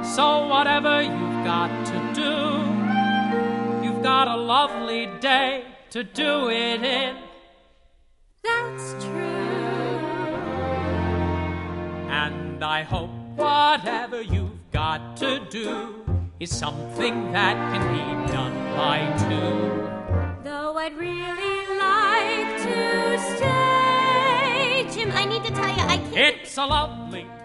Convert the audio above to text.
So whatever you've got to do, you've got a lovely day to do it in. That's true. And I hope whatever you've got to do is something that can be done by two. Though I'd really like to stay. Jim, I need to tell you, I can't. It's a lovely